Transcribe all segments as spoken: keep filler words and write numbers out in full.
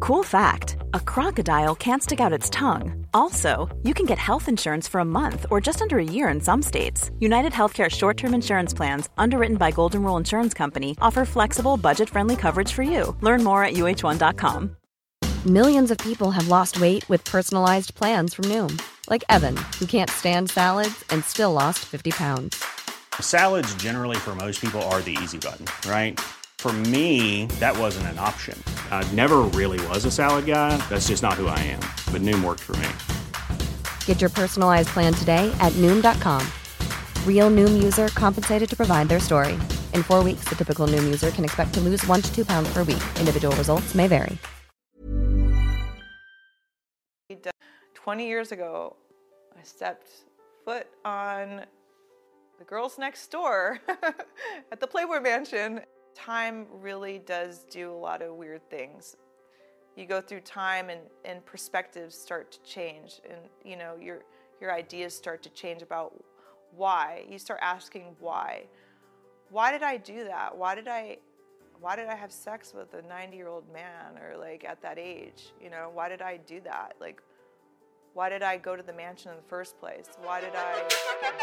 Cool fact, a crocodile can't stick out its tongue. Also, you can get health insurance for a month or just under a year in some states. United Healthcare short-term insurance plans, underwritten by Golden Rule Insurance Company, offer flexible, budget-friendly coverage for you. Learn more at U H one dot com. Millions of people have lost weight with personalized plans from Noom. Like Evan, who can't stand salads and still lost fifty pounds. Salads generally for most people are the easy button, right? For me, that wasn't an option. I never really was a salad guy. That's just not who I am. But Noom worked for me. Get your personalized plan today at Noom dot com. Real Noom user compensated to provide their story. In four weeks, the typical Noom user can expect to lose one to two pounds per week. Individual results may vary. twenty years ago, I stepped foot on the girls next door at the Playboy Mansion. Time really does do a lot of weird things. You go through time and, and perspectives start to change, and you know your your ideas start to change about why. You start asking why. Why did I do that? Why did I why did I have sex with a ninety-year-old man, or like at that age? You know, why did I do that? Like, why did I go to the mansion in the first place? Why did I get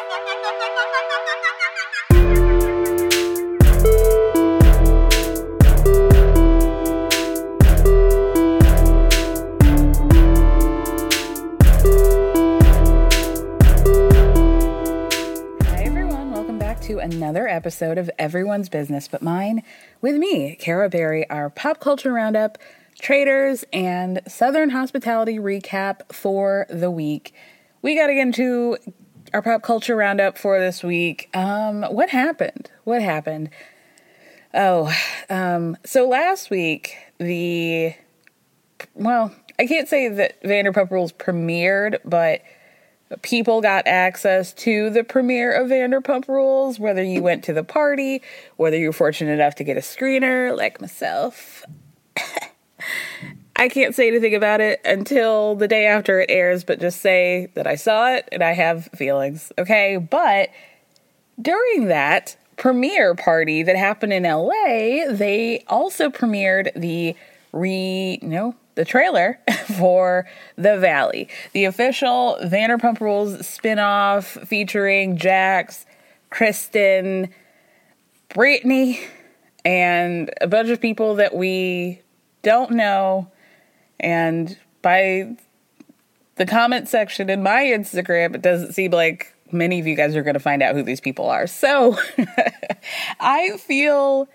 to another episode of Everyone's Business But Mine with me, Kara Berry, our pop culture roundup, traders, and Southern hospitality recap for the week. We got to get into our pop culture roundup for this week. Um, what happened? What happened? Oh, um, so last week, the, well, I can't say that Vanderpump Rules premiered, but people got access to the premiere of Vanderpump Rules, whether you went to the party, whether you were fortunate enough to get a screener like myself. I can't say anything about it until the day after it airs, but just say that I saw it and I have feelings, okay? But during that premiere party that happened in L A, they also premiered the re, no, the trailer for The Valley, the official Vanderpump Rules spinoff featuring Jax, Kristen, Brittany, and a bunch of people that we don't know. And by the comment section in my Instagram, it doesn't seem like many of you guys are going to find out who these people are. So I feel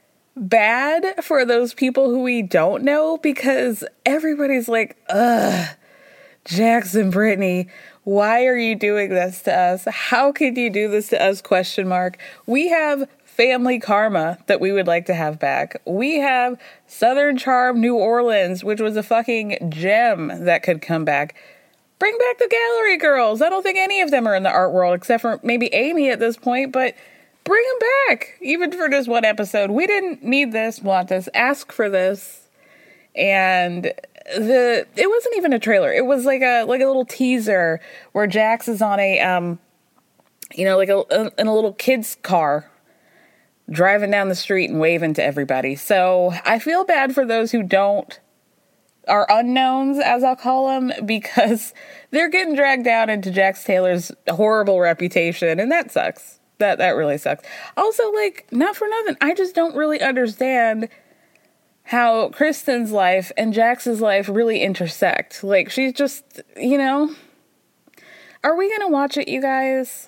bad for those people who we don't know, because everybody's like, ugh, Jackson, Brittany, why are you doing this to us? How could you do this to us? Question mark. We have family karma that we would like to have back. We have Southern Charm New Orleans, which was a fucking gem that could come back. Bring back the Gallery Girls. I don't think any of them are in the art world except for maybe Amy at this point, but bring them back, even for just one episode. We didn't need this, want this, ask for this. And the it wasn't even a trailer. It was like a like a little teaser where Jax is on a um, you know, like a in a little kid's car, driving down the street and waving to everybody. So I feel bad for those who don't are unknowns, as I'll call them, because they're getting dragged down into Jax Taylor's horrible reputation, and that sucks. That that really sucks. Also, like, not for nothing, I just don't really understand how Kristen's life and Jax's life really intersect. Like, she's just, you know, are we gonna watch it, you guys?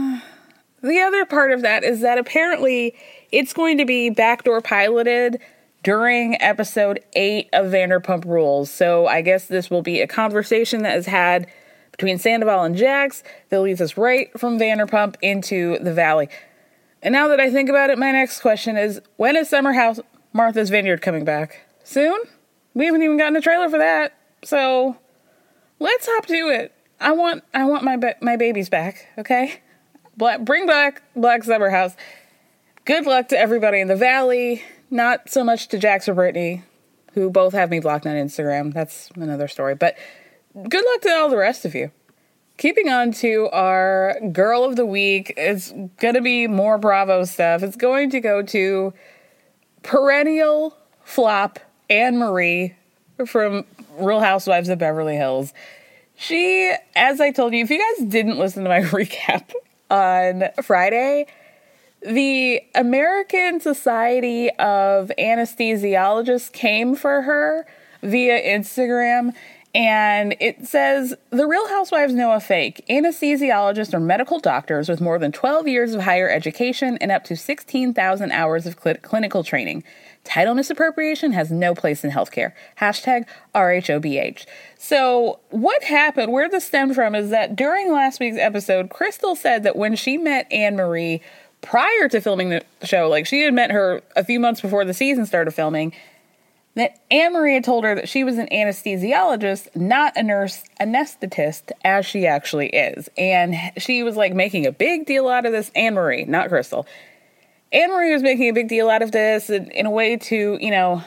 The other part of that is that apparently it's going to be backdoor piloted during episode eight of Vanderpump Rules. So I guess this will be a conversation that is had between Sandoval and Jax that leads us right from Vanderpump into the Valley. And now that I think about it, my next question is, when is Summer House Martha's Vineyard coming back? Soon? We haven't even gotten a trailer for that. So let's hop to it. I want I want my ba- my babies back, okay? Black, bring back Black Summer House. Good luck to everybody in the Valley. Not so much to Jax or Brittany, who both have me blocked on Instagram. That's another story. But good luck to all the rest of you. Keeping on to our Girl of the Week, it's going to be more Bravo stuff. It's going to go to perennial flop Anne Marie from Real Housewives of Beverly Hills. She, as I told you, if you guys didn't listen to my recap on Friday, the American Society of Anesthesiologists came for her via Instagram, and it says, the Real Housewives know a fake. Anesthesiologists are medical doctors with more than twelve years of higher education and up to sixteen thousand hours of cl- clinical training. Title misappropriation has no place in healthcare. Hashtag R H O B H. So what happened, where this stemmed from, is that during last week's episode, Crystal said that when she met Anne-Marie prior to filming the show, like she had met her a few months before the season started filming, that Anne-Marie had told her that she was an anesthesiologist, not a nurse anesthetist, as she actually is. And she was like making a big deal out of this. Anne-Marie, not Crystal. Anne-Marie was making a big deal out of this in, in a way to, you know,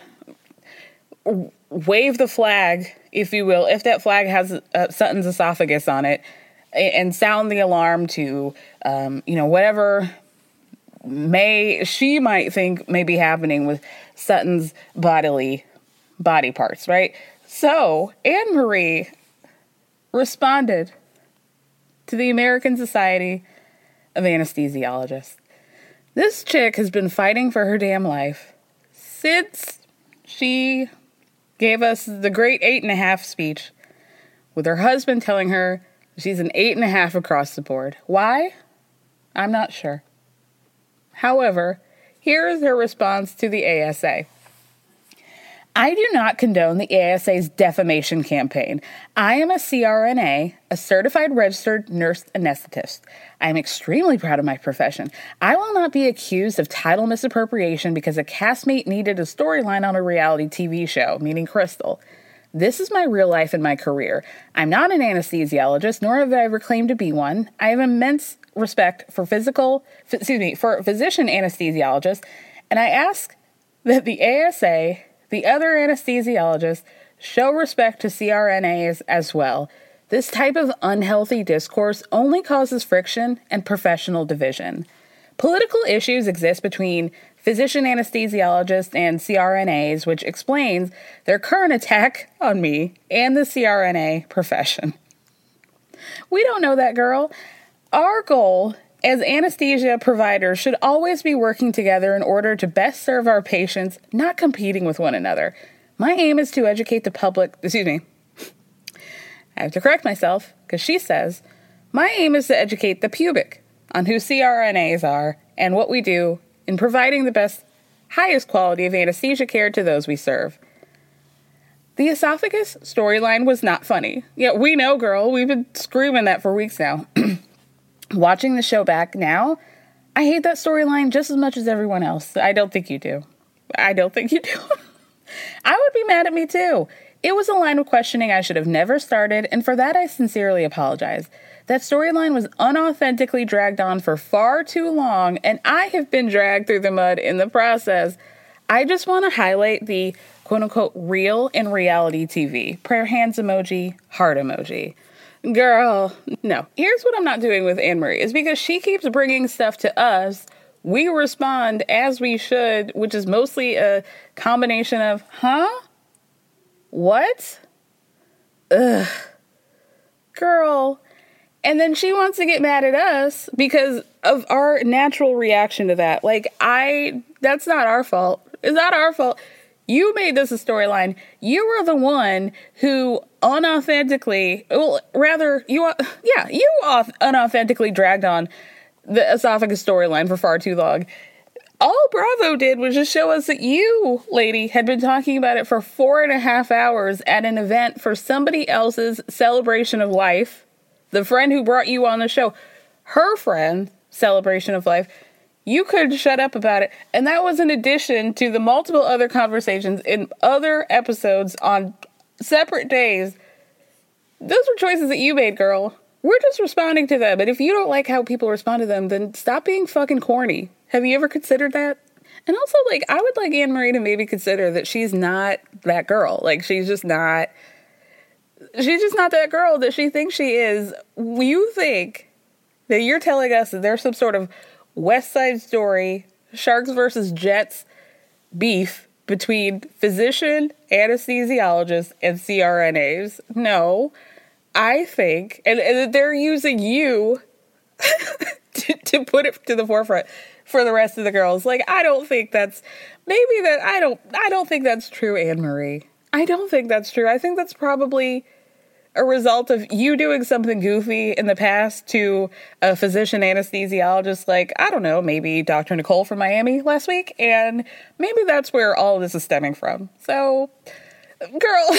wave the flag, if you will, if that flag has uh, Sutton's esophagus on it, and sound the alarm to, um, you know, whatever may she might think may be happening with Sutton's bodily body parts, right? So Anne-Marie responded to the American Society of Anesthesiologists. This chick has been fighting for her damn life since she gave us the great eight and a half speech, with her husband telling her she's an eight and a half across the board. Why? I'm not sure. However, here is her response to the A S A. I do not condone the A S A's defamation campaign. I am a C R N A, a certified registered nurse anesthetist. I am extremely proud of my profession. I will not be accused of title misappropriation because a castmate needed a storyline on a reality T V show, meaning Crystal. This is my real life and my career. I'm not an anesthesiologist, nor have I ever claimed to be one. I have immense respect for physical, f- excuse me, for physician anesthesiologists, and I ask that the A S A, the other anesthesiologists, show respect to C R N As as well. This type of unhealthy discourse only causes friction and professional division. Political issues exist between physician anesthesiologists and C R N As, which explains their current attack on me and the C R N A profession. We don't know that, girl. Our goal as anesthesia providers should always be working together in order to best serve our patients, not competing with one another. My aim is to educate the public, excuse me, I have to correct myself, because she says, my aim is to educate the pubic on who C R N As are and what we do in providing the best, highest quality of anesthesia care to those we serve. The esophagus storyline was not funny. Yeah, we know, girl. We've been screaming that for weeks now. Watching the show back now, I hate that storyline just as much as everyone else. I don't think you do. I don't think you do. I would be mad at me too. It was a line of questioning I should have never started, and for that I sincerely apologize. That storyline was unauthentically dragged on for far too long, and I have been dragged through the mud in the process. I just want to highlight the quote-unquote real in reality T V. Prayer hands emoji, heart emoji. Girl, no. Here's what I'm not doing with Anne-Marie, is because she keeps bringing stuff to us. We respond as we should, which is mostly a combination of, huh? What? Ugh. Girl. And then she wants to get mad at us because of our natural reaction to that. Like, I, that's not our fault. It's not our fault. You made this a storyline. You were the one who unauthentically, well, rather, you, yeah, you unauthentically dragged on the esophagus storyline for far too long. All Bravo did was just show us that you, lady, had been talking about it for four and a half hours at an event for somebody else's celebration of life. The friend who brought you on the show, her friend, celebration of life. You could shut up about it. And that was in addition to the multiple other conversations in other episodes on separate days. Those were choices that you made, girl. We're just responding to them. And if you don't like how people respond to them, then stop being fucking corny. Have you ever considered that? And also, like, I would like Anne-Marie to maybe consider that she's not that girl. Like, she's just not, she's just not that girl that she thinks she is. You think that you're telling us that there's some sort of West Side Story, Sharks versus Jets beef between physician, anesthesiologists, and C R N As. No, I think, and, and they're using you to, to put it to the forefront for the rest of the girls. Like, I don't think that's, maybe that, I don't, I don't think that's true, Anne-Marie. I don't think that's true. I think that's probably a result of you doing something goofy in the past to a physician anesthesiologist, like, I don't know, maybe Doctor Nicole from Miami last week, and maybe that's where all of this is stemming from. So, girl,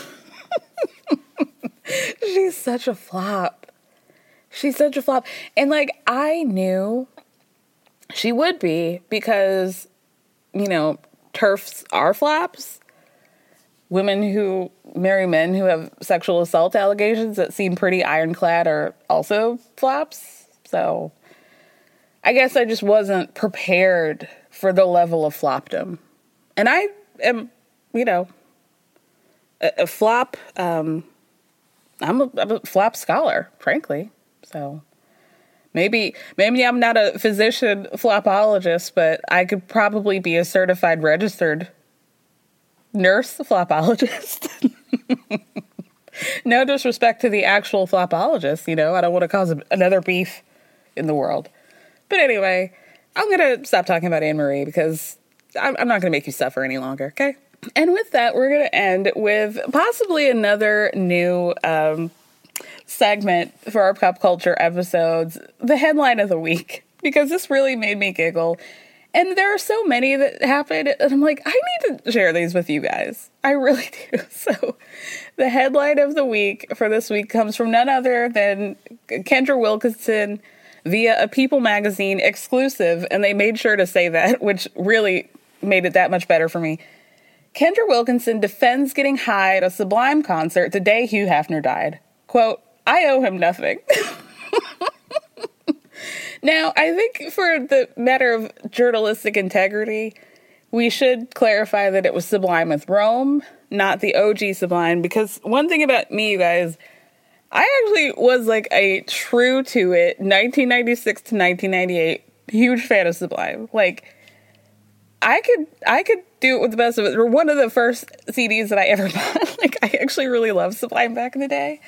she's such a flop. She's such a flop. And, like, I knew she would be because, you know, TERFs are flops. Women who marry men who have sexual assault allegations that seem pretty ironclad are also flops. So I guess I just wasn't prepared for the level of flopdom. And I am, you know, a, a flop. Um, I'm a, I'm a flop scholar, frankly. So maybe, maybe I'm not a physician flopologist, but I could probably be a certified registered nurse flopologist. No disrespect to the actual flopologist, you know, I don't want to cause another beef in the world. But anyway, I'm going to stop talking about Anne-Marie because I'm, I'm not going to make you suffer any longer, okay? And with that, we're going to end with possibly another new um, segment for our pop culture episodes, the headline of the week, because this really made me giggle. And there are so many that happen, and I'm like, I need to share these with you guys. I really do. So the headline of the week for this week comes from none other than Kendra Wilkinson via a People magazine exclusive, and they made sure to say that, which really made it that much better for me. Kendra Wilkinson defends getting high at a Sublime concert the day Hugh Hefner died. Quote, I owe him nothing. Now, I think for the matter of journalistic integrity, we should clarify that it was Sublime with Rome, not the O G Sublime, because one thing about me, you guys, I actually was like a true to it nineteen ninety-six to nineteen ninety-eight huge fan of Sublime. Like, I could I could do it with the best of it. They were one of the first C Ds that I ever bought. Like, I actually really loved Sublime back in the day.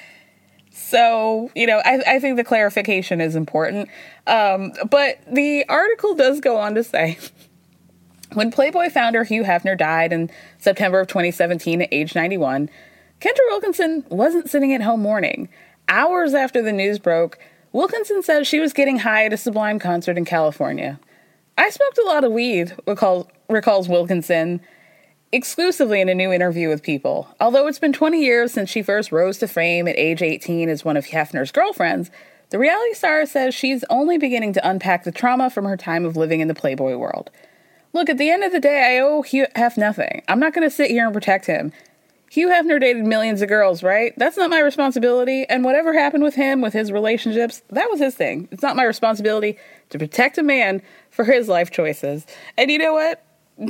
So, you know, I, I think the clarification is important. Um, but the article does go on to say, when Playboy founder Hugh Hefner died in September of twenty seventeen at age ninety-one, Kendra Wilkinson wasn't sitting at home mourning. Hours after the news broke, Wilkinson said she was getting high at a Sublime concert in California. I smoked a lot of weed, recalls, recalls Wilkinson, exclusively in a new interview with People. Although it's been twenty years since she first rose to fame at age eighteen as one of Hefner's girlfriends, the reality star says she's only beginning to unpack the trauma from her time of living in the Playboy world. Look, at the end of the day, I owe Hugh Hef nothing. I'm not going to sit here and protect him. Hugh Hefner dated millions of girls, right? That's not my responsibility, and whatever happened with him, with his relationships, that was his thing. It's not my responsibility to protect a man for his life choices. And you know what?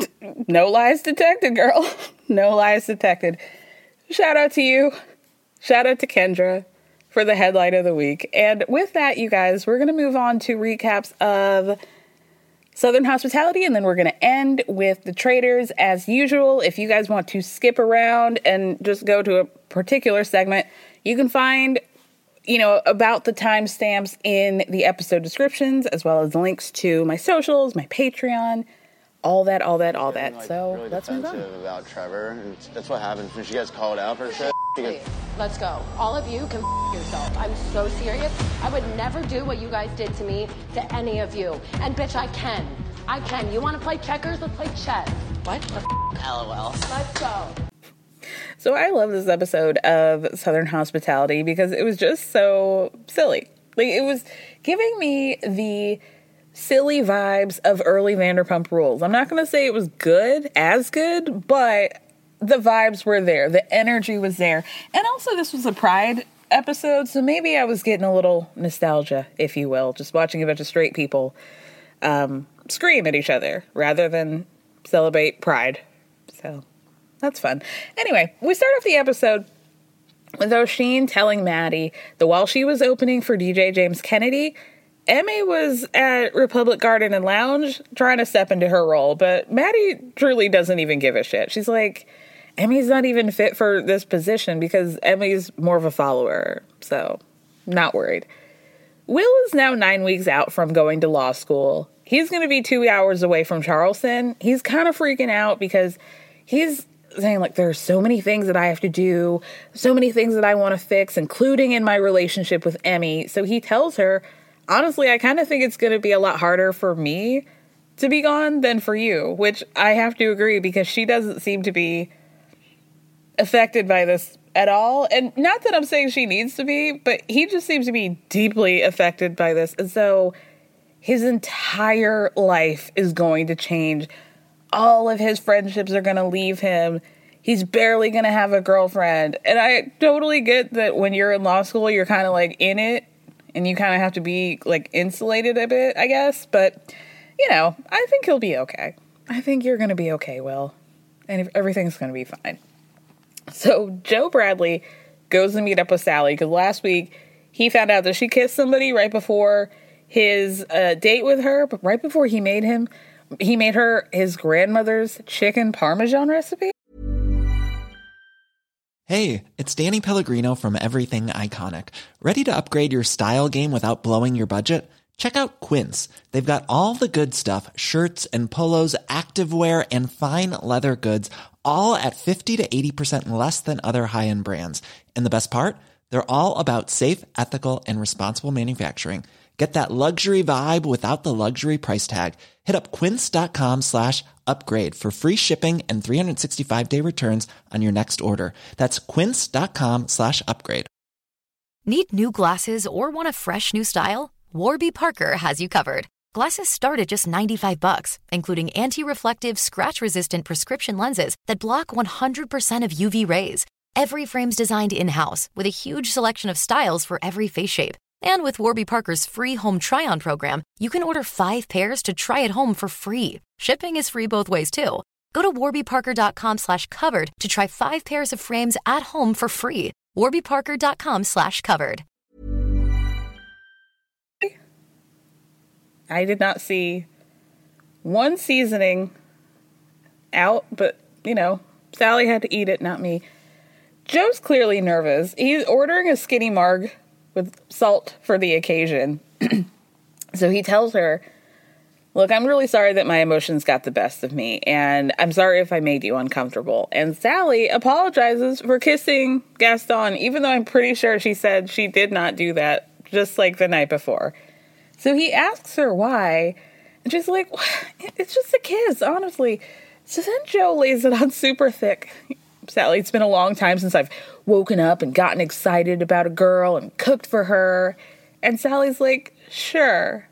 No lies detected, girl. No lies detected. Shout out to you. Shout out to Kendra for the headline of the week. And with that, you guys, we're going to move on to recaps of Southern Hospitality, and then we're going to end with the Traitors as usual. If you guys want to skip around and just go to a particular segment, you can find, you know, about the timestamps in the episode descriptions, as well as links to my socials, my Patreon, all that, all that, all that. Like, so really let's move on. About Trevor, and that's what happens when she gets called out for shit. Hey, let's go. All of you can f- yourself. I'm so serious. I would never do what you guys did to me to any of you. And bitch, I can. I can. You want to play checkers? Let's play chess. What? The f- LOL. Let's go. So I love this episode of Southern Hospitality because it was just so silly. Like, it was giving me the silly vibes of early Vanderpump Rules. I'm not going to say it was good, as good, but the vibes were there. The energy was there. And also, this was a Pride episode, so maybe I was getting a little nostalgia, if you will, just watching a bunch of straight people um, scream at each other rather than celebrate Pride. So that's fun. Anyway, we start off the episode with O'Sheen telling Maddie that while she was opening for D J James Kennedy, Emmy was at Republic Garden and Lounge trying to step into her role, but Maddie truly doesn't even give a shit. She's like, Emmy's not even fit for this position because Emmy's more of a follower, so not worried. Will is now nine weeks out from going to law school. He's going to be two hours away from Charleston. He's kind of freaking out because he's saying, like, there are so many things that I have to do, so many things that I want to fix, including in my relationship with Emmy. So he tells her, honestly, I kind of think it's going to be a lot harder for me to be gone than for you, which I have to agree because she doesn't seem to be affected by this at all. And not that I'm saying she needs to be, but he just seems to be deeply affected by this. And so his entire life is going to change. All of his friendships are going to leave him. He's barely going to have a girlfriend. And I totally get that when you're in law school, you're kind of like in it and you kind of have to be like insulated a bit, I guess. But, you know, I think he'll be okay. I think you're going to be okay, Will. And everything's going to be fine. So Joe Bradley goes to meet up with Sally because last week he found out that she kissed somebody right before his uh, date with her, but right before he made him, he made her his grandmother's chicken parmesan recipe. Hey, it's Danny Pellegrino from Everything Iconic. Ready to upgrade your style game without blowing your budget? Check out Quince. They've got all the good stuff, shirts and polos, activewear, and fine leather goods, all at fifty to eighty percent less than other high-end brands. And the best part? They're all about safe, ethical, and responsible manufacturing. Get that luxury vibe without the luxury price tag. Hit up quince.com slash upgrade for free shipping and three sixty-five day returns on your next order. That's quince.com slash upgrade. Need new glasses or want a fresh new style? Warby Parker has you covered. Glasses start at just ninety-five bucks, including anti-reflective, scratch-resistant prescription lenses that block one hundred percent of U V rays. Every frame's designed in-house with a huge selection of styles for every face shape. And with Warby Parker's free home try-on program, you can order five pairs to try at home for free. Shipping is free both ways, too. Go to warbyparker.com slash covered to try five pairs of frames at home for free. warbyparker.com slash covered. I did not see one seasoning out, but, you know, Sally had to eat it, not me. Joe's clearly nervous. He's ordering a skinny marg with salt for the occasion. So he tells her, look, I'm really sorry that my emotions got the best of me, and I'm sorry if I made you uncomfortable. And Sally apologizes for kissing Gaston, even though I'm pretty sure she said she did not do that, just like the night before. So he asks her why, and she's like, it's just a kiss, honestly. So then Joe lays it on super thick. Sally, it's been a long time since I've woken up and gotten excited about a girl and cooked for her. And Sally's like, sure.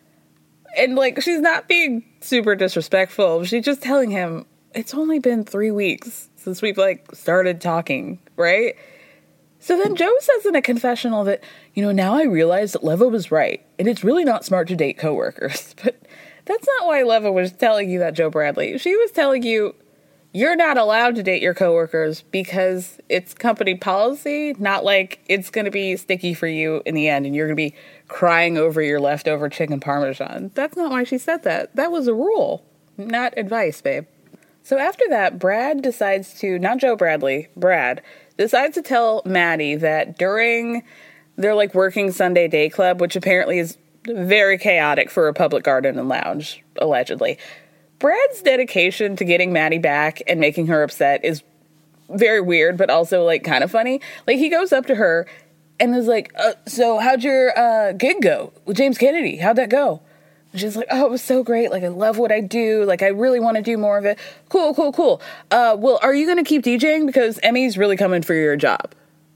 And, like, she's not being super disrespectful. She's just telling him, it's only been three weeks since we've, like, started talking, right? So then Joe says in a confessional that, you know, now I realize that Leva was right, and it's really not smart to date coworkers. But that's not why Leva was telling you that, Joe Bradley. She was telling you, you're not allowed to date your coworkers because it's company policy, not like it's going to be sticky for you in the end and you're going to be crying over your leftover chicken parmesan. That's not why she said that. That was a rule, not advice, babe. So after that, Brad decides to, not Joe Bradley, Brad, decides to tell Maddie that during their, like, working Sunday day club, which apparently is very chaotic for Republic Garden and Lounge, allegedly, Brad's dedication to getting Maddie back and making her upset is very weird, but also, like, kind of funny. Like, he goes up to her and is like, uh, so how'd your uh, gig go with James Kennedy? How'd that go? And she's like, oh, it was so great. Like, I love what I do. Like, I really want to do more of it. Cool, cool, cool. Uh, well, are you going to keep DJing? Because Emmy's really coming for your job.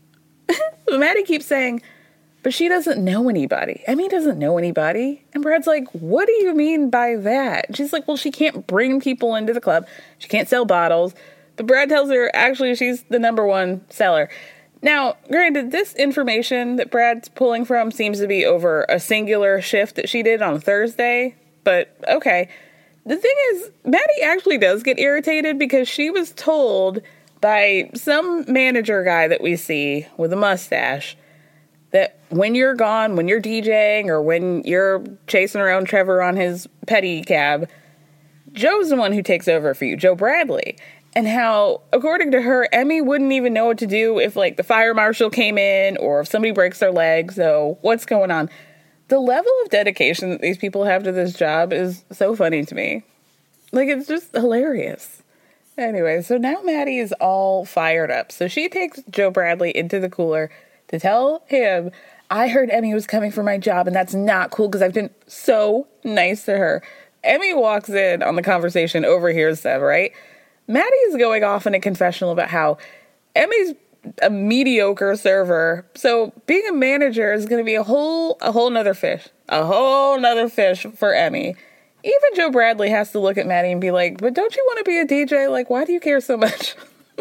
Maddie keeps saying, but she doesn't know anybody. Emmy doesn't know anybody. And Brad's like, what do you mean by that? And she's like, well, she can't bring people into the club. She can't sell bottles. But Brad tells her, actually, she's the number one seller. Now, granted, this information that Brad's pulling from seems to be over a singular shift that she did on Thursday. But, okay. The thing is, Maddie actually does get irritated because she was told by some manager guy that we see with a mustache that when you're gone, when you're DJing or when you're chasing around Trevor on his pedicab, Joe's the one who takes over for you, Joe Bradley. And how, according to her, Emmy wouldn't even know what to do if, like, the fire marshal came in or if somebody breaks their leg. So what's going on? The level of dedication that these people have to this job is so funny to me. Like, it's just hilarious. Anyway, so now Maddie is all fired up. So she takes Joe Bradley into the cooler to tell him, I heard Emmy was coming for my job, and that's not cool because I've been so nice to her. Emmy walks in on the conversation, overhears them, right? Maddie is going off in a confessional about how Emmy's a mediocre server, so being a manager is going to be a whole a whole nother fish. A whole nother fish for Emmy. Even Joe Bradley has to look at Maddie and be like, but don't you want to be a D J? Like, why do you care so much?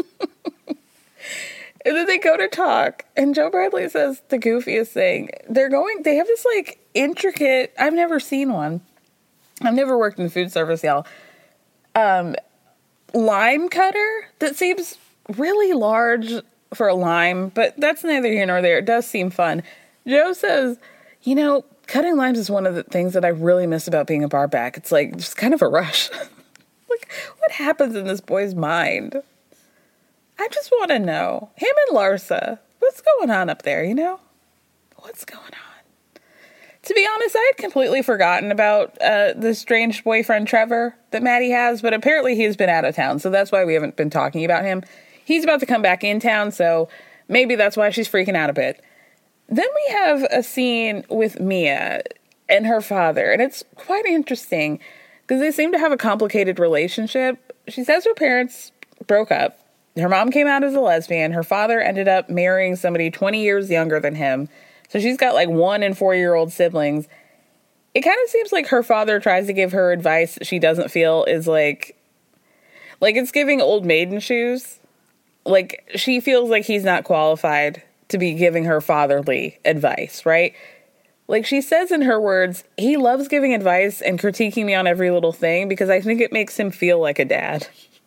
And then they go to talk, and Joe Bradley says the goofiest thing. They're going, they have this, like, intricate, I've never seen one. I've never worked in food service, y'all. Um... lime cutter that seems really large for a lime, but that's neither here nor there. It does seem fun. Joe says, you know, cutting limes is one of the things that I really miss about being a bar back. It's like just kind of a rush. Like, what happens in this boy's mind? I just want to know. Him and Larsa, what's going on up there, you know? What's going on? To be honest, I had completely forgotten about uh, the strange boyfriend, Trevor, that Maddie has, but apparently he's been out of town, so that's why we haven't been talking about him. He's about to come back in town, so maybe that's why she's freaking out a bit. Then we have a scene with Mia and her father, and it's quite interesting, because they seem to have a complicated relationship. She says her parents broke up. Her mom came out as a lesbian. Her father ended up marrying somebody twenty years younger than him. So she's got like one and four-year-old siblings. It kind of seems like her father tries to give her advice that she doesn't feel is like, like it's giving old maiden shoes. Like she feels like he's not qualified to be giving her fatherly advice, right? Like she says in her words, he loves giving advice and critiquing me on every little thing because I think it makes him feel like a dad.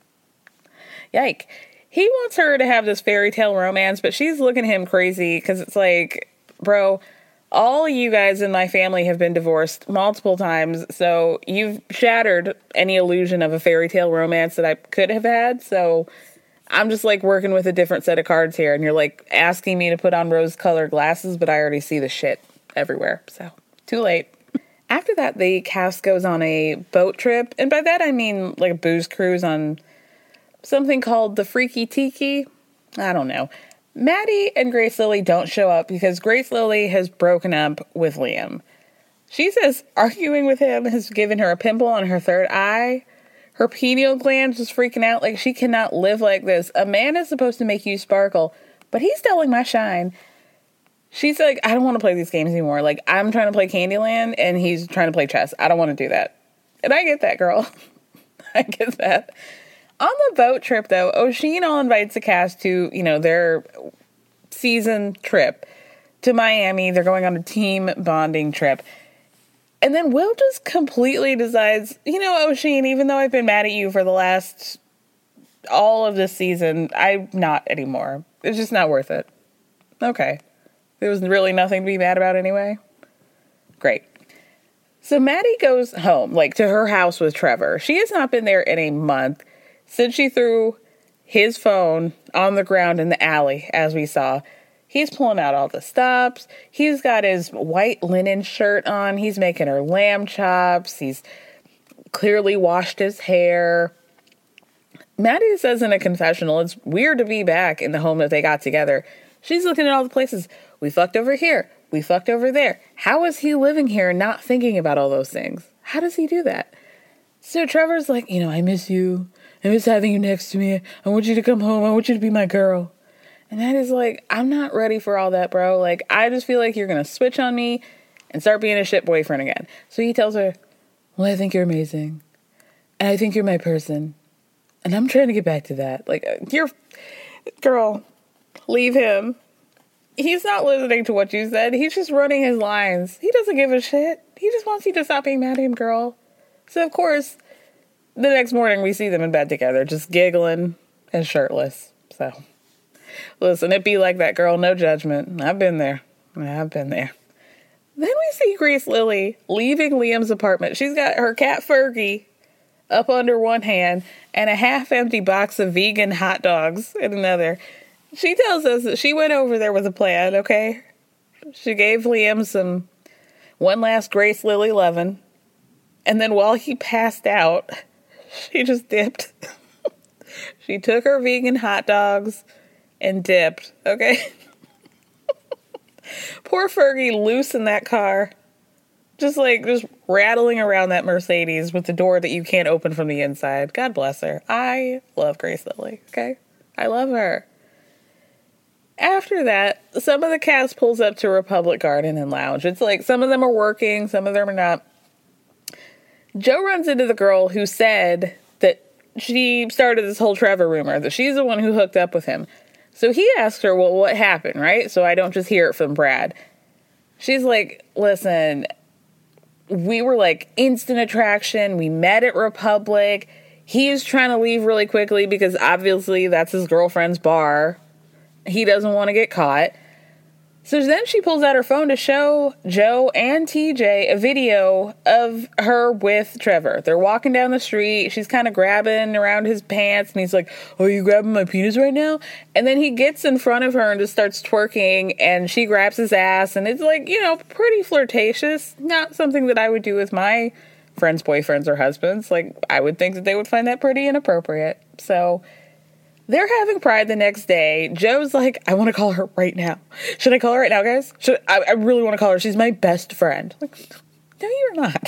Yike. He wants her to have this fairy tale romance, but she's looking at him crazy because it's like, bro, all you guys in my family have been divorced multiple times, so you've shattered any illusion of a fairy tale romance that I could have had, so I'm just, like, working with a different set of cards here, and you're, like, asking me to put on rose-colored glasses, but I already see the shit everywhere, so too late. After that, the cast goes on a boat trip, and by that I mean, like, a booze cruise on something called the Freaky Tiki. I don't know. Maddie and Grace Lily don't show up because Grace Lily has broken up with Liam. She says arguing with him has given her a pimple on her third eye. Her pineal gland is freaking out like she cannot live like this. A man is supposed to make you sparkle, but he's stealing my shine. She's like, I don't want to play these games anymore. Like, I'm trying to play Candyland and he's trying to play chess. I don't want to do that. And I get that, girl. I get that. On the boat trip, though, O'Sheen invites the cast to, you know, their season trip to Miami. They're going on a team bonding trip. And then Will just completely decides, you know, O'Sheen, even though I've been mad at you for the last, all of this season, I'm not anymore. It's just not worth it. Okay. There was really nothing to be mad about anyway. Great. So Maddie goes home, like to her house with Trevor. She has not been there in a month. Since she threw his phone on the ground in the alley, as we saw, he's pulling out all the stops. He's got his white linen shirt on. He's making her lamb chops. He's clearly washed his hair. Maddie says in a confessional, it's weird to be back in the home that they got together. She's looking at all the places. We fucked over here. We fucked over there. How is he living here not thinking about all those things? How does he do that? So Trevor's like, you know, I miss you. I miss having you next to me. I want you to come home. I want you to be my girl. And Maddie's like, I'm not ready for all that, bro. Like, I just feel like you're going to switch on me and start being a shit boyfriend again. So he tells her, well, I think you're amazing. And I think you're my person. And I'm trying to get back to that. Like, you're, girl, leave him. He's not listening to what you said. He's just running his lines. He doesn't give a shit. He just wants you to stop being mad at him, girl. So, of course, the next morning we see them in bed together, just giggling and shirtless. So, listen, it be like that, girl. No judgment. I've been there. Yeah, I've been there. Then we see Grace Lilly leaving Liam's apartment. She's got her cat Fergie up under one hand and a half-empty box of vegan hot dogs in another. She tells us that she went over there with a plan, okay? She gave Liam some one last Grace Lilly lovin'. And then while he passed out, she just dipped. She took her vegan hot dogs and dipped, okay? Poor Fergie loose in that car. Just like, just rattling around that Mercedes with the door that you can't open from the inside. God bless her. I love Grace Lilly, okay? I love her. After that, some of the cast pulls up to Republic Garden and Lounge. It's like some of them are working, some of them are not. Joe runs into the girl who said that she started this whole Trevor rumor, that she's the one who hooked up with him. So he asked her, well, what happened, right? So I don't just hear it from Brad. She's like, listen, we were like instant attraction. We met at Republic. He's trying to leave really quickly because obviously that's his girlfriend's bar. He doesn't want to get caught. So then she pulls out her phone to show Joe and T J a video of her with Trevor. They're walking down the street. She's kind of grabbing around his pants. And he's like, oh, are you grabbing my penis right now? And then he gets in front of her and just starts twerking. And she grabs his ass. And it's like, you know, pretty flirtatious. Not something that I would do with my friends' boyfriends or husbands. Like, I would think that they would find that pretty inappropriate. So they're having Pride the next day. Joe's like, I want to call her right now. Should I call her right now, guys? Should I, I really want to call her. She's my best friend. Like, no, you're not.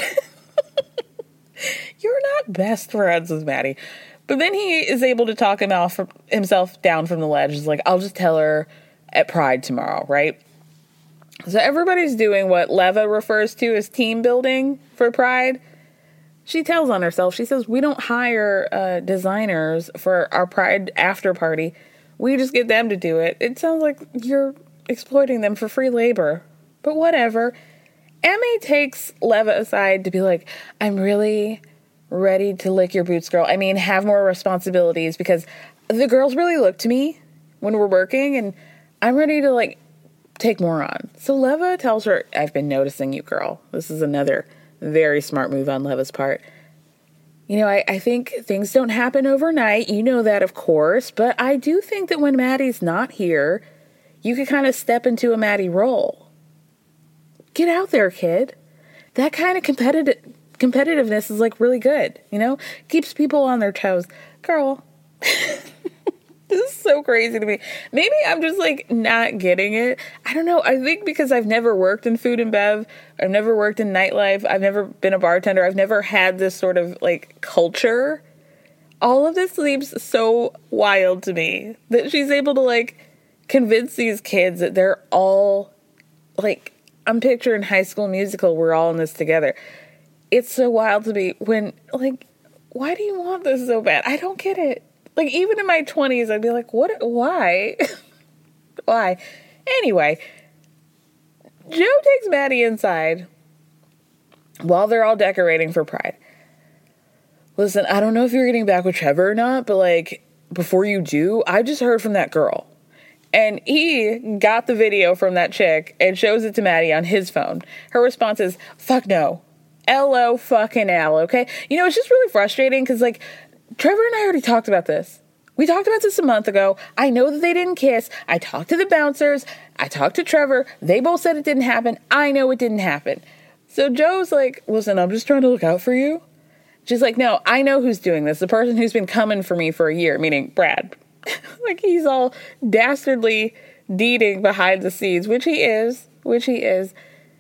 You're not best friends with Maddie. But then he is able to talk him off, himself down from the ledge. He's like, I'll just tell her at Pride tomorrow, right? So everybody's doing what Leva refers to as team building for Pride. She tells on herself. She says, we don't hire uh, designers for our Pride after party. We just get them to do it. It sounds like you're exploiting them for free labor. But whatever. Emmy takes Leva aside to be like, I'm really ready to lick your boots, girl. I mean, have more responsibilities because the girls really look to me when we're working and I'm ready to, like, take more on. So Leva tells her, I've been noticing you, girl. This is another very smart move on Leva's part. You know, I, I think things don't happen overnight. You know that, of course. But I do think that when Maddie's not here, you could kind of step into a Maddie role. Get out there, kid. That kind of competitive competitiveness is, like, really good, you know? Keeps people on their toes. Girl. This is so crazy to me. Maybe I'm just, like, not getting it. I don't know. I think because I've never worked in food and bev. I've never worked in nightlife. I've never been a bartender. I've never had this sort of, like, culture. All of this seems so wild to me. That she's able to, like, convince these kids that they're all, like, I'm picturing High School Musical. We're all in this together. It's so wild to me when, like, why do you want this so bad? I don't get it. Like, even in my twenties, I'd be like, what, why? Why? Anyway, Joe takes Maddie inside while they're all decorating for Pride. Listen, I don't know if you're getting back with Trevor or not, but, like, before you do, I just heard from that girl. And he got the video from that chick and shows it to Maddie on his phone. Her response is, fuck no. L O fucking L, okay? You know, it's just really frustrating because, like, Trevor and I already talked about this. We talked about this a month ago. I know that they didn't kiss. I talked to the bouncers. I talked to Trevor. They both said it didn't happen. I know it didn't happen. So Joe's like, listen, I'm just trying to look out for you. She's like, no, I know who's doing this. The person who's been coming for me for a year, meaning Brad. Like, he's all dastardly deeding behind the scenes, which he is, which he is.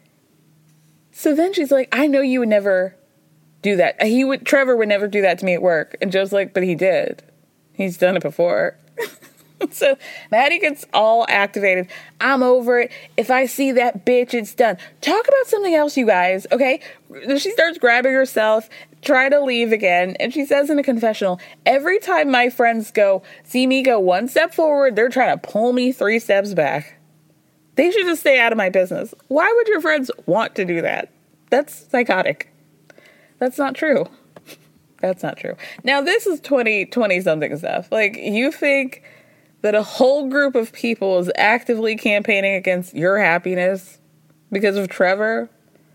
So then she's like, I know you would never do that. He would, Trevor would never do that to me at work. And Joe's like, but he did. He's done it before. So Maddie gets all activated. I'm over it. If I see that bitch, it's done. Talk about something else, you guys, okay? She starts grabbing herself, try to leave again, and she says in a confessional, every time my friends go, see me go one step forward, they're trying to pull me three steps back. They should just stay out of my business. Why would your friends want to do that? That's psychotic. That's not true. That's not true. Now, this is twenty, twenty-something stuff. Like, you think that a whole group of people is actively campaigning against your happiness because of Trevor?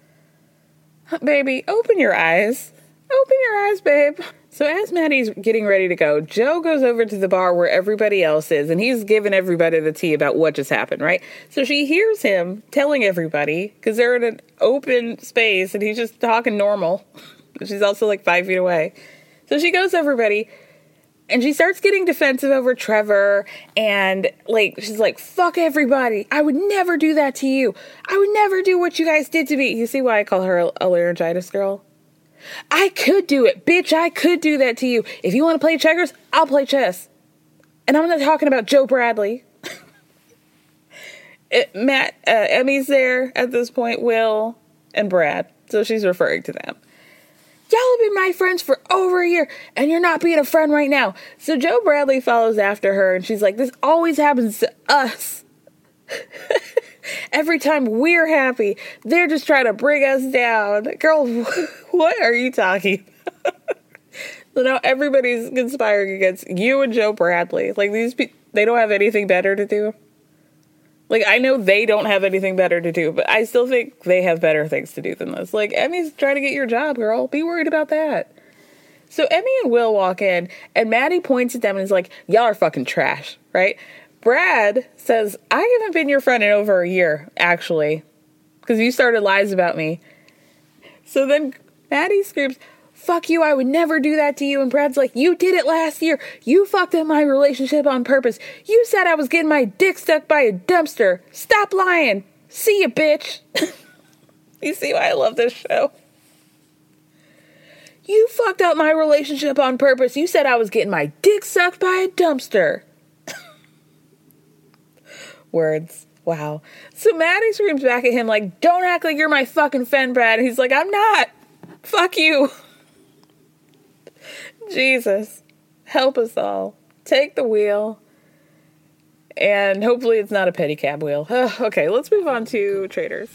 Baby, open your eyes. Open your eyes, babe. So as Maddie's getting ready to go, Joe goes over to the bar where everybody else is, and he's giving everybody the tea about what just happened, right? So she hears him telling everybody, because they're in an open space, and he's just talking normal. She's also like five feet away. So she goes to everybody, and she starts getting defensive over Trevor, and like she's like, fuck everybody. I would never do that to you. I would never do what you guys did to me. You see why I call her a laryngitis girl? I could do it. Bitch, I could do that to you. If you want to play checkers, I'll play chess. And I'm not talking about Joe Bradley. it, Matt, uh, Emmy's there at this point, Will, and Brad. So she's referring to them. Y'all have been my friends for over a year, and you're not being a friend right now. So Joe Bradley follows after her, and she's like, this always happens to us. Every time we're happy, they're just trying to bring us down. Girl, what are you talking about? So now everybody's conspiring against you and Joe Bradley. Like, these people, they don't have anything better to do. Like, I know they don't have anything better to do, but I still think they have better things to do than this. Like, Emmy's trying to get your job, girl. Be worried about that. So Emmy and Will walk in, and Maddie points at them and is like, y'all are fucking trash, right? Brad says, I haven't been your friend in over a year, actually, because you started lies about me. So then Maddie screams, fuck you, I would never do that to you. And Brad's like, you did it last year. You fucked up my relationship on purpose. You said I was getting my dick stuck by a dumpster. Stop lying. See ya, bitch. You see why I love this show? You fucked up my relationship on purpose. You said I was getting my dick sucked by a dumpster. Words. Wow. So Maddie screams back at him like, don't act like you're my fucking friend, Brad. And he's like, I'm not. Fuck you. Jesus. Help us all. Take the wheel. And hopefully it's not a pedicab wheel. Okay, let's move on to Traders.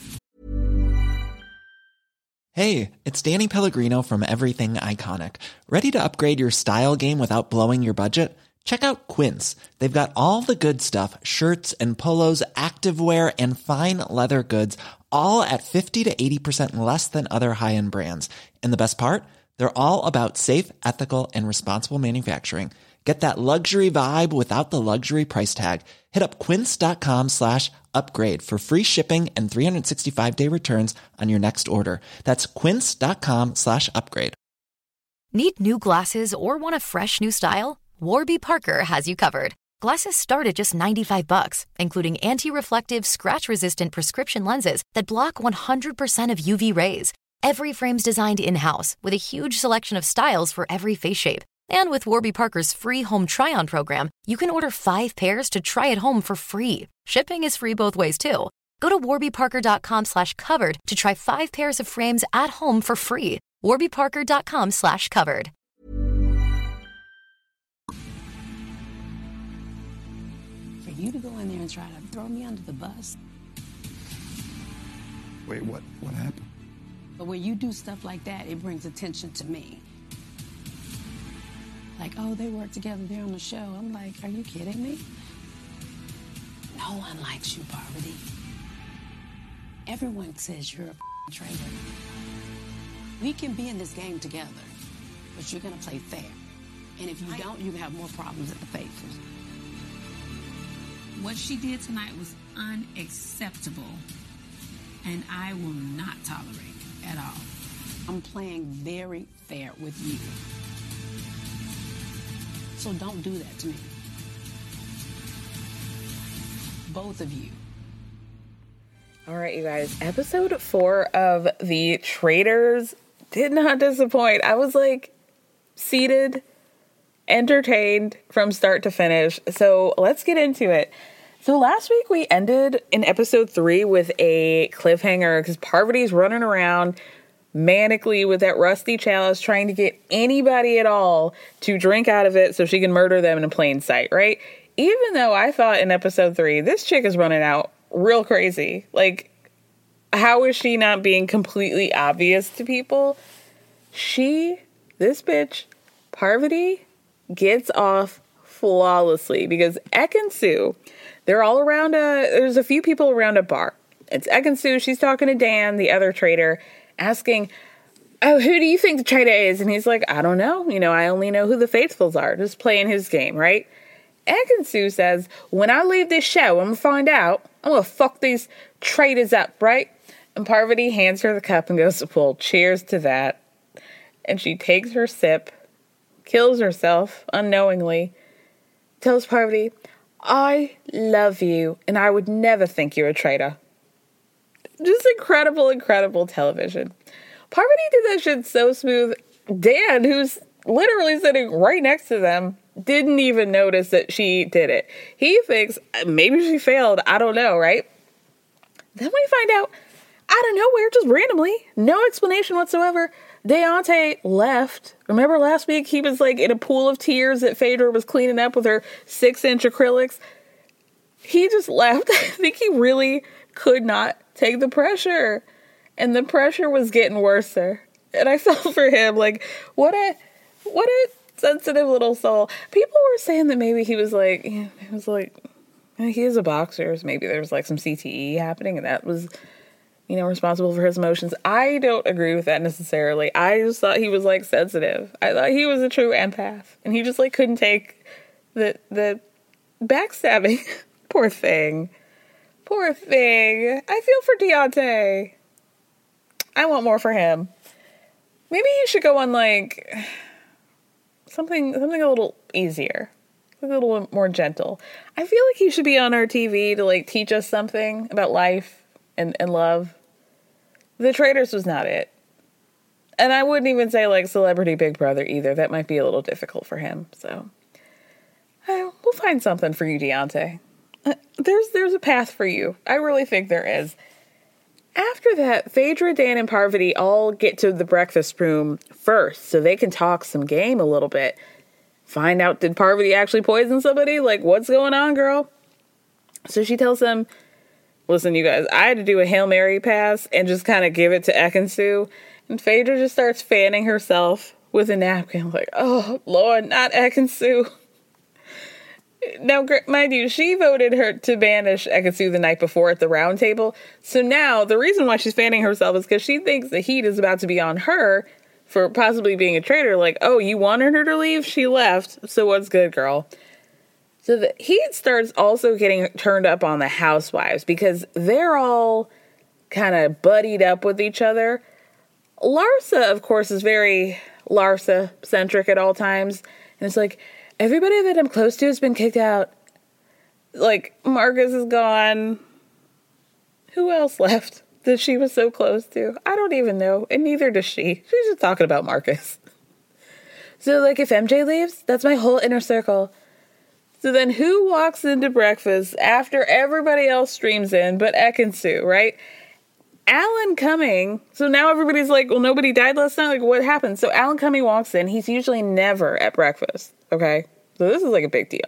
Hey, it's Danny Pellegrino from Everything Iconic. Ready to upgrade your style game without blowing your budget? Check out Quince. They've got all the good stuff, shirts and polos, activewear, and fine leather goods, all at fifty to eighty percent less than other high-end brands. And the best part? They're all about safe, ethical, and responsible manufacturing. Get that luxury vibe without the luxury price tag. Hit up quince.com slash upgrade for free shipping and three sixty-five day returns on your next order. That's quince.com slash upgrade. Need new glasses or want a fresh new style? Warby Parker has you covered. Glasses start at just ninety-five bucks, including anti-reflective, scratch-resistant prescription lenses that block one hundred percent of U V rays. Every frame's designed in-house with a huge selection of styles for every face shape. And with Warby Parker's free home try-on program, you can order five pairs to try at home for free. Shipping is free both ways, too. Go to warbyparker.com slash covered to try five pairs of frames at home for free. warbyparker.com slash covered. For you to go in there and try to throw me under the bus. Wait, what? What happened? But when you do stuff like that, it brings attention to me. Like, oh, they work together, they're on the show. I'm like, are you kidding me? No one likes you, Parvati. Everyone says you're a traitor. We can be in this game together, but you're gonna play fair. And if you I... don't, you have more problems at the Faces. What she did tonight was unacceptable, and I will not tolerate it at all. I'm playing very fair with you. So don't do that to me. Both of you. All right, you guys. Episode four of The Traders did not disappoint. I was like seated, entertained from start to finish. So let's get into it. So last week we ended in episode three with a cliffhanger because Parvati's running around manically with that rusty chalice trying to get anybody at all to drink out of it so she can murder them in plain sight, right? Even though I thought in episode three, this chick is running out real crazy. Like, how is she not being completely obvious to people? She, this bitch, Parvati, gets off flawlessly because Ekin-Su, they're all around a, there's a few people around a bar. It's Ekin-Su, she's talking to Dan, the other traitor, asking, oh, who do you think the traitor is? And he's like, I don't know. You know, I only know who the Faithfuls are. Just playing his game, right? Ekin-Su says, when I leave this show, I'm going to find out. I'm going to fuck these traitors up, right? And Parvati hands her the cup and goes, well, cheers to that. And she takes her sip, kills herself unknowingly, tells Parvati, I love you, and I would never think you're a traitor. Just incredible, incredible television. Parvati did that shit so smooth. Dan, who's literally sitting right next to them, didn't even notice that she did it. He thinks maybe she failed. I don't know, right? Then we find out, out of nowhere, just randomly, no explanation whatsoever, Deontay left. Remember last week he was like in a pool of tears that Phaedra was cleaning up with her six-inch acrylics? He just left. I think he really could not take the pressure. And the pressure was getting worse. And I felt for him, like, what a, what a sensitive little soul. People were saying that maybe he was like, he was like, he is a boxer, so maybe there was like some C T E happening, and that was, you know, responsible for his emotions. I don't agree with that necessarily. I just thought he was like sensitive. I thought he was a true empath, and he just like couldn't take the the backstabbing. Poor thing. Poor thing. I feel for Deontay. I want more for him. Maybe he should go on like something something a little easier. A little more gentle. I feel like he should be on our T V to like teach us something about life and, and love. The Traitors was not it. And I wouldn't even say like Celebrity Big Brother either. That might be a little difficult for him. So uh, we'll find something for you, Deontay. Uh, there's there's a path for you. I really think there is. After that, Phaedra, Dan, and Parvati all get to the breakfast room first so they can talk some game a little bit. Find out, did Parvati actually poison somebody? Like, what's going on, girl? So she tells them, listen, you guys, I had to do a Hail Mary pass and just kind of give it to Ekin-Su. And Phaedra just starts fanning herself with a napkin. Like, oh, Lord, not Ekin-Su. Now, mind you, she voted her to banish Ekin-Su the night before at the round table. So now, the reason why she's fanning herself is because she thinks the heat is about to be on her for possibly being a traitor. Like, oh, you wanted her to leave? She left. So what's good, girl? So the heat starts also getting turned up on the housewives because they're all kind of buddied up with each other. Larsa, of course, is very Larsa-centric at all times. And it's like, everybody that I'm close to has been kicked out. Like, Marcus is gone. Who else left that she was so close to? I don't even know. And neither does she. She's just talking about Marcus. So, like, if M J leaves, that's my whole inner circle. So then who walks into breakfast after everybody else streams in but Ekin-Su, right? Alan Cumming. So now everybody's like, well, nobody died last night? Like, what happened? So Alan Cumming walks in. He's usually never at breakfast, okay? So this is like a big deal.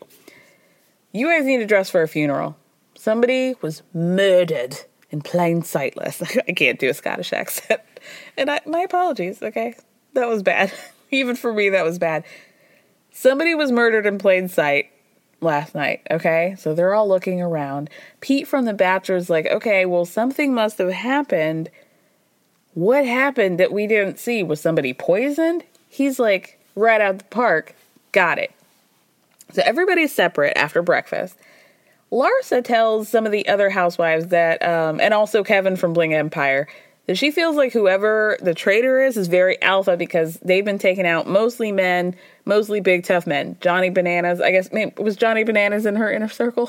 You guys need to dress for a funeral. Somebody was murdered in plain sight last night. I can't do a Scottish accent. And I, my apologies, okay? That was bad. Even for me, that was bad. Somebody was murdered in plain sight last night, okay? So they're all looking around. Pete from The Bachelor's like, okay, well, something must have happened. What happened that we didn't see? Was somebody poisoned? He's like, right out the park. Got it. So everybody's separate after breakfast. Larsa tells some of the other housewives that, um, and also Kevin from Bling Empire, that she feels like whoever the traitor is is very alpha because they've been taking out mostly men, mostly big tough men. Johnny Bananas, I guess, was Johnny Bananas in her inner circle?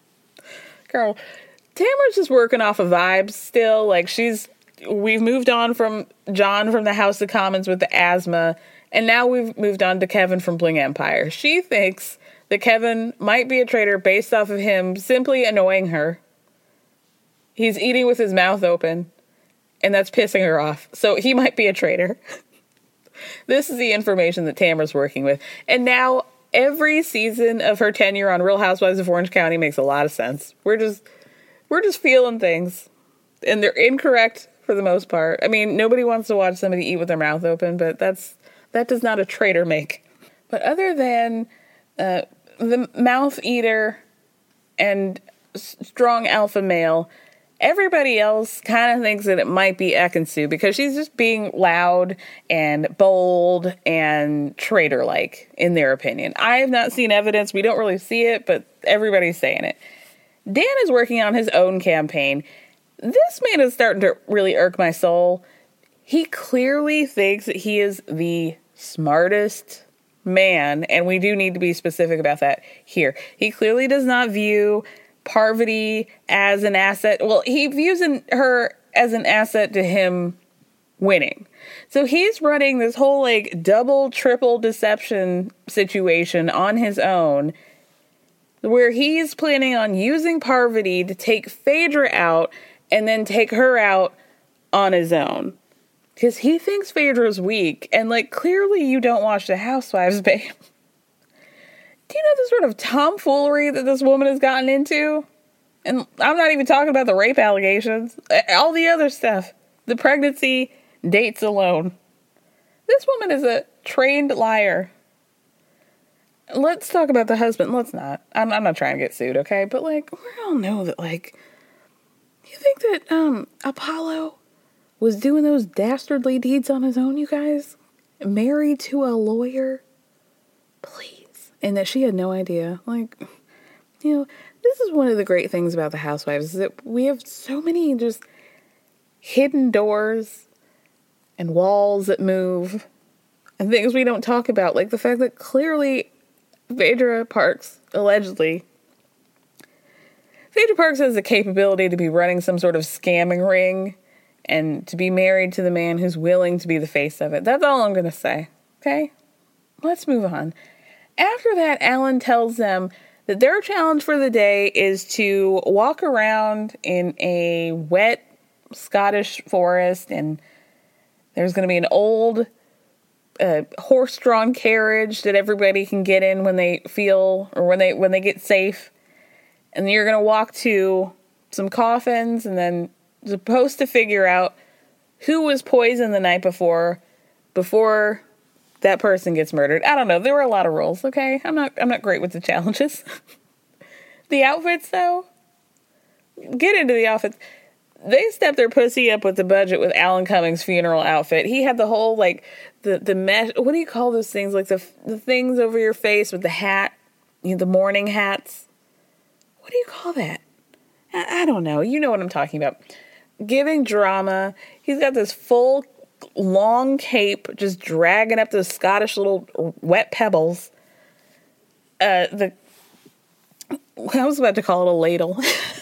Girl, Tamara's just working off of vibes still. Like she's, we've moved on from John from the House of Commons with the asthma, and now we've moved on to Kevin from Bling Empire. She thinks that Kevin might be a traitor based off of him simply annoying her. He's eating with his mouth open. And that's pissing her off. So he might be a traitor. This is the information that Tamara's working with. And now every season of her tenure on Real Housewives of Orange County makes a lot of sense. We're just we're just feeling things. And they're incorrect for the most part. I mean, nobody wants to watch somebody eat with their mouth open, but that's that does not a traitor make. But other than uh, the mouth eater and strong alpha male, everybody else kind of thinks that it might be Ekin-Su because she's just being loud and bold and traitor-like, in their opinion. I have not seen evidence. We don't really see it, but everybody's saying it. Dan is working on his own campaign. This man is starting to really irk my soul. He clearly thinks that he is the smartest man, and we do need to be specific about that here. He clearly does not view Parvati as an asset. Well, he views an, her as an asset to him winning. So he's running this whole like double, triple deception situation on his own, where he's planning on using Parvati to take Phaedra out and then take her out on his own. Because he thinks Phaedra's weak, and like clearly you don't watch The Housewives, babe. Do you know the sort of tomfoolery that this woman has gotten into? And I'm not even talking about the rape allegations. All the other stuff. The pregnancy, dates alone. This woman is a trained liar. Let's talk about the husband. Let's not. I'm, I'm not trying to get sued, okay? But, like, we all know that, like, you think that um Apollo was doing those dastardly deeds on his own, you guys? Married to a lawyer? Please. And that she had no idea. Like, you know, this is one of the great things about The Housewives, is that we have so many just hidden doors and walls that move and things we don't talk about. Like the fact that clearly Phaedra Parks, allegedly, Phaedra Parks has the capability to be running some sort of scamming ring and to be married to the man who's willing to be the face of it. That's all I'm going to say. Okay? Let's move on. After that, Alan tells them that their challenge for the day is to walk around in a wet Scottish forest, and there's going to be an old uh, horse-drawn carriage that everybody can get in when they feel, or when they when they get safe. And you're going to walk to some coffins, and then supposed to figure out who was poisoned the night before, before that person gets murdered. I don't know. There were a lot of rules, okay? I'm not I'm not great with the challenges. The outfits, though. Get into the outfits. They stepped their pussy up with the budget with Alan Cummings' funeral outfit. He had the whole, like, the, the mesh... What do you call those things? Like, the the things over your face with the hat. You know, the mourning hats. What do you call that? I, I don't know. You know what I'm talking about. Giving drama. He's got this full long cape just dragging up those Scottish little wet pebbles. Uh, the I was about to call it a ladle.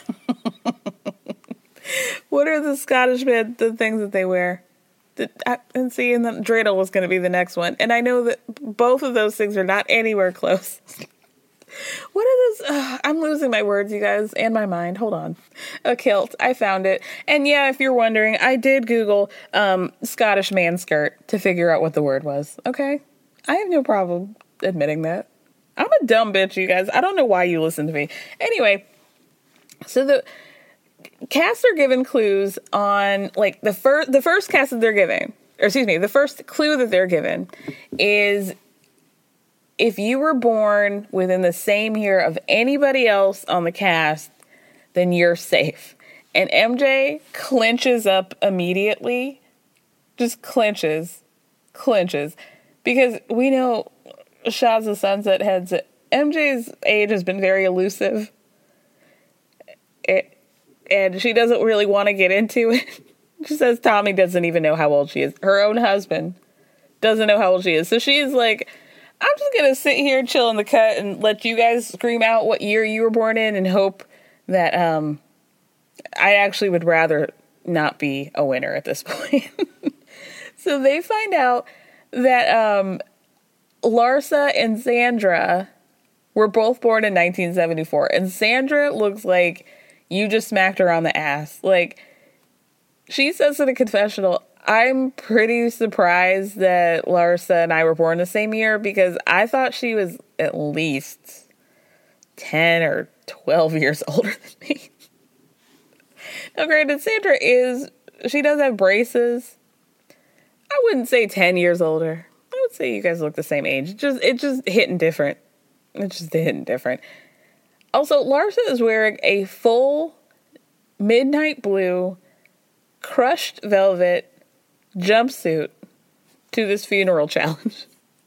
What are the Scottish men, the things that they wear? The, I, and see, and the dreidel was going to be the next one. And I know that both of those things are not anywhere close. What are those? Uh, I'm losing my words, you guys, and my mind. Hold on. A kilt. I found it. And yeah, if you're wondering, I did Google um, Scottish man skirt to figure out what the word was. Okay? I have no problem admitting that. I'm a dumb bitch, you guys. I don't know why you listen to me. Anyway, so the casts are given clues on, like, the first, the first cast that they're giving, or excuse me, the first clue that they're given is if you were born within the same year of anybody else on the cast, then you're safe. And M J clinches up immediately. Just clinches. Clinches. Because we know Shots of Sunset heads, M J's age has been very elusive. It, and she doesn't really want to get into it. She says Tommy doesn't even know how old she is. Her own husband doesn't know how old she is. So she's like, I'm just going to sit here, chill in the cut, and let you guys scream out what year you were born in and hope that um, I actually would rather not be a winner at this point. So they find out that um, Larsa and Sandra were both born in nineteen seventy-four. And Sandra looks like you just smacked her on the ass. Like, she says in a confessional, I'm pretty surprised that Larsa and I were born the same year because I thought she was at least ten or twelve years older than me. Now, granted, Sandra is, she does have braces. I wouldn't say ten years older. I would say you guys look the same age. Just, it's just hitting different. It's just hitting different. Also, Larsa is wearing a full midnight blue crushed velvet jumpsuit to this funeral challenge.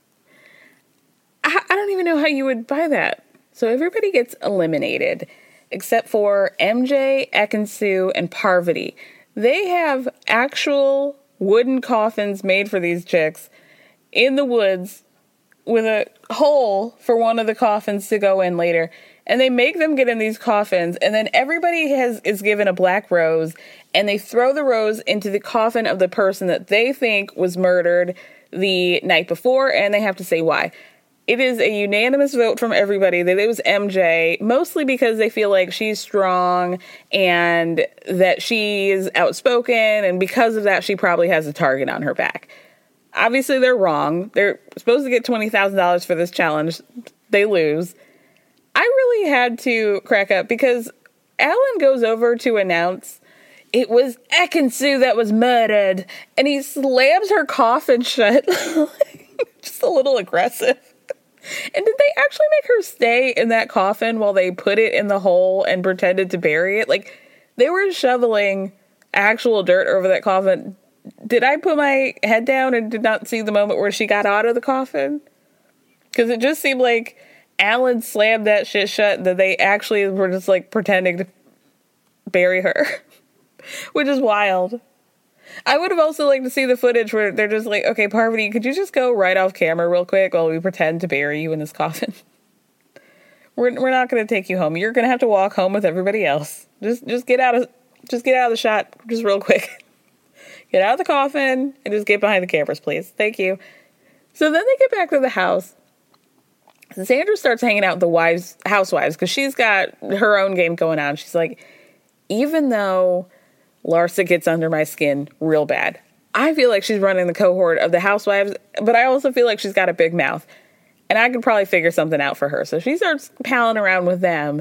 I, I don't even know how you would buy that. So everybody gets eliminated except for M J, Ekin-Su, and Parvati. They have actual wooden coffins made for these chicks in the woods with a hole for one of the coffins to go in later. And they make them get in these coffins, and then everybody has is given a black rose, and they throw the rose into the coffin of the person that they think was murdered the night before, and they have to say why. It is a unanimous vote from everybody that it was M J, mostly because they feel like she's strong and that she's outspoken, and because of that, she probably has a target on her back. Obviously, they're wrong. They're supposed to get twenty thousand dollars for this challenge. They lose. I really had to crack up because Alan goes over to announce it was Ekin-Su that was murdered, and he slams her coffin shut. Just a little aggressive. And did they actually make her stay in that coffin while they put it in the hole and pretended to bury it? Like, they were shoveling actual dirt over that coffin. Did I put my head down and did not see the moment where she got out of the coffin? Because it just seemed like Alan slammed that shit shut, that they actually were just, like, pretending to bury her. Which is wild. I would have also liked to see the footage where they're just like, okay, Parvati, could you just go right off camera real quick while we pretend to bury you in this coffin? We're we're not going to take you home. You're going to have to walk home with everybody else. Just just get out of just get out of the shot just real quick. Get out of the coffin and just get behind the cameras, please. Thank you. So then they get back to the house. Sandra starts hanging out with the wives, housewives, because she's got her own game going on. She's like, even though Larsa gets under my skin real bad, I feel like she's running the cohort of the housewives, but I also feel like she's got a big mouth, and I could probably figure something out for her. So she starts palling around with them.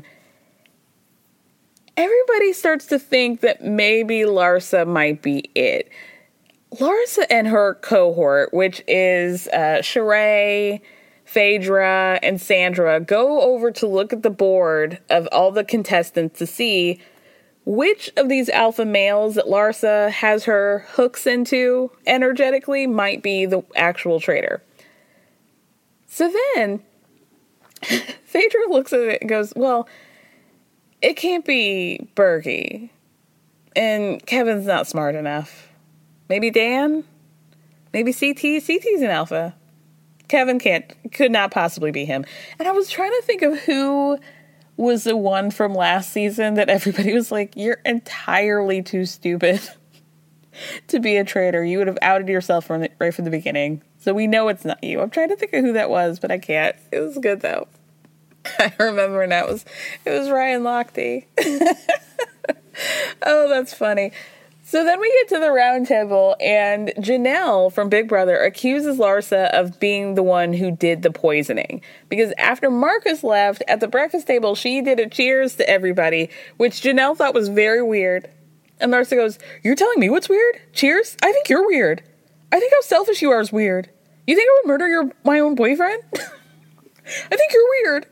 Everybody starts to think that maybe Larsa might be it. Larsa and her cohort, which is uh, Sheree, Phaedra, and Sandra, go over to look at the board of all the contestants to see which of these alpha males that Larsa has her hooks into energetically might be the actual traitor. So then, Phaedra looks at it and goes, well, it can't be Bergie. And Kevin's not smart enough. Maybe Dan? Maybe C T? C T's an alpha. Kevin can't, could not possibly be him. And I was trying to think of who was the one from last season that everybody was like, you're entirely too stupid to be a traitor. You would have outed yourself from the, right from the beginning. So we know it's not you. I'm trying to think of who that was, but I can't. It was good though. I remember, and that was, it was Ryan Lochte. Oh, that's funny. So then we get to the round table, and Janelle from Big Brother accuses Larsa of being the one who did the poisoning. Because after Marcus left, at the breakfast table, she did a cheers to everybody, which Janelle thought was very weird. And Larsa goes, you're telling me what's weird? Cheers? I think you're weird. I think how selfish you are is weird. You think I would murder your my own boyfriend? I think you're weird.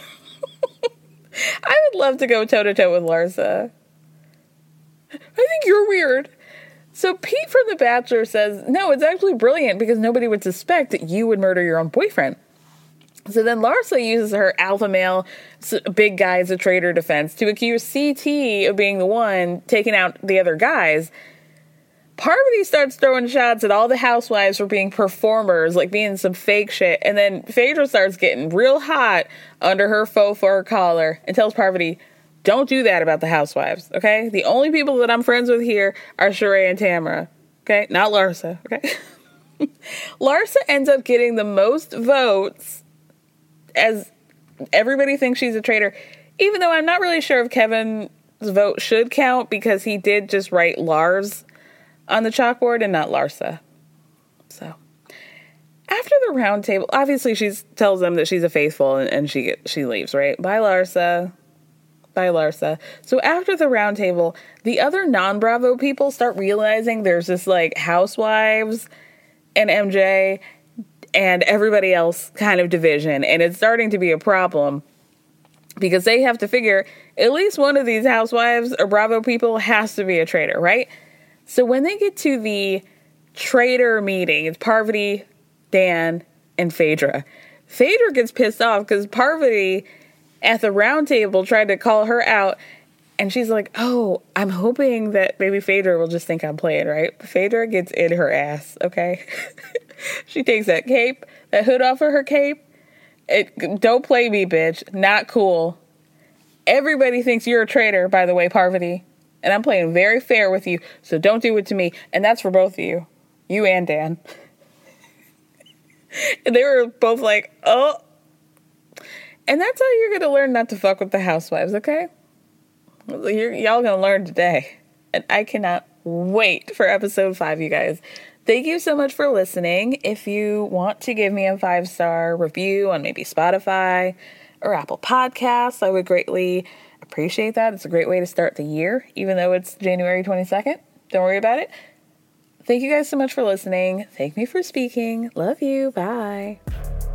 I would love to go toe-to-toe with Larsa. I think you're weird. So Pete from The Bachelor says, no, it's actually brilliant because nobody would suspect that you would murder your own boyfriend. So then Larsa uses her alpha male, big guy as a traitor defense to accuse C T of being the one taking out the other guys. Parvati starts throwing shots at all the housewives for being performers, like being some fake shit. And then Phaedra starts getting real hot under her faux fur collar and tells Parvati, don't do that about the housewives, okay? The only people that I'm friends with here are Sheree and Tamara, okay? Not Larsa, okay? Larsa ends up getting the most votes, as everybody thinks she's a traitor, even though I'm not really sure if Kevin's vote should count because he did just write Lars on the chalkboard and not Larsa. So, after the round table, obviously she tells them that she's a faithful and, and she she leaves, right? Bye, Larsa. Bye, Larsa. So after the round table, the other non-Bravo people start realizing there's this, like, housewives and M J. and everybody else kind of division. And it's starting to be a problem because they have to figure at least one of these housewives or Bravo people has to be a traitor, right? So when they get to the traitor meeting, it's Parvati, Dan, and Phaedra. Phaedra gets pissed off because Parvati at the round table tried to call her out. And she's like, oh, I'm hoping that maybe Phaedra will just think I'm playing, right? Phaedra gets in her ass, okay? She takes that cape, that hood off of her cape. It, don't play me, bitch. Not cool. Everybody thinks you're a traitor, by the way, Parvati. And I'm playing very fair with you, so don't do it to me. And that's for both of you. You and Dan. And they were both like, oh. And that's how you're going to learn not to fuck with the housewives, okay? You're, y'all gonna learn today. And I cannot wait for episode five, you guys. Thank you so much for listening. If you want to give me a five-star review on maybe Spotify or Apple Podcasts, I would greatly appreciate that. It's a great way to start the year, even though it's January twenty-second. Don't worry about it. Thank you guys so much for listening. Thank me for speaking. Love you. Bye.